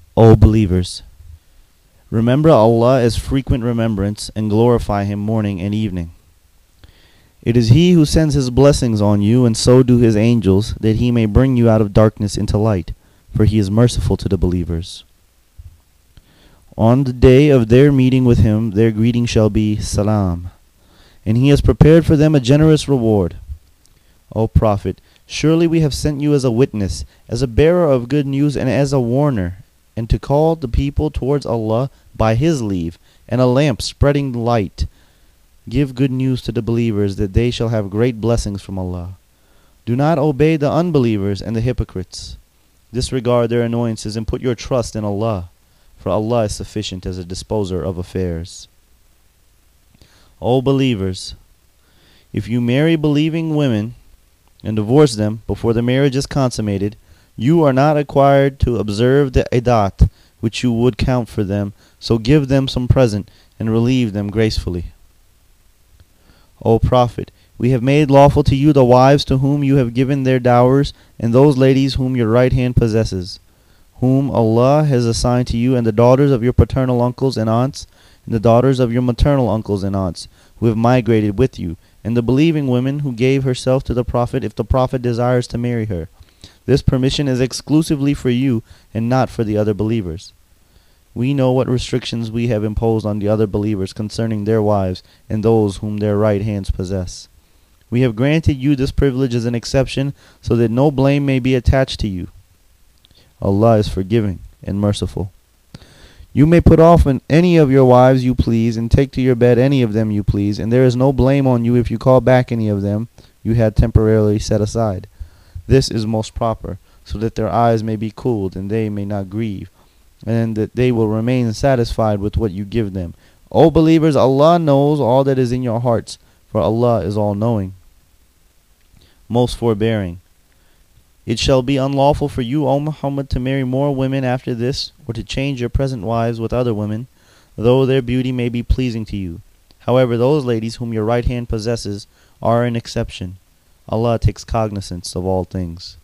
O believers, remember Allah as frequent remembrance and glorify Him morning and evening. It is He who sends His blessings on you, and so do His angels, that He may bring you out of darkness into light, for He is merciful to the believers. On the day of their meeting with Him, their greeting shall be Salam, and He has prepared for them a generous reward. O Prophet, surely we have sent you as a witness, as a bearer of good news, and as a warner, and to call the people towards Allah by His leave, and a lamp spreading light. Give good news to the believers that they shall have great blessings from Allah. Do not obey the unbelievers and the hypocrites. Disregard their annoyances and put your trust in Allah, for Allah is sufficient as a disposer of affairs. O believers, if you marry believing women and divorce them before the marriage is consummated, you are not required to observe the idat which you would count for them, so give them some present and relieve them gracefully. O Prophet, we have made lawful to you the wives to whom you have given their dowers, and those ladies whom your right hand possesses, whom Allah has assigned to you, and the daughters of your paternal uncles and aunts, and the daughters of your maternal uncles and aunts, who have migrated with you, and the believing woman who gave herself to the Prophet if the Prophet desires to marry her. This permission is exclusively for you and not for the other believers. We know what restrictions we have imposed on the other believers concerning their wives and those whom their right hands possess. We have granted you this privilege as an exception so that no blame may be attached to you. Allah is forgiving and merciful. You may put off any of your wives you please and take to your bed any of them you please, and there is no blame on you if you call back any of them you had temporarily set aside. This is most proper, so that their eyes may be cooled and they may not grieve, and that they will remain satisfied with what you give them. O believers, Allah knows all that is in your hearts, for Allah is all-knowing, most forbearing. It shall be unlawful for you, O Muhammad, to marry more women after this, or to change your present wives with other women, though their beauty may be pleasing to you. However, those ladies whom your right hand possesses are an exception. Allah takes cognizance of all things.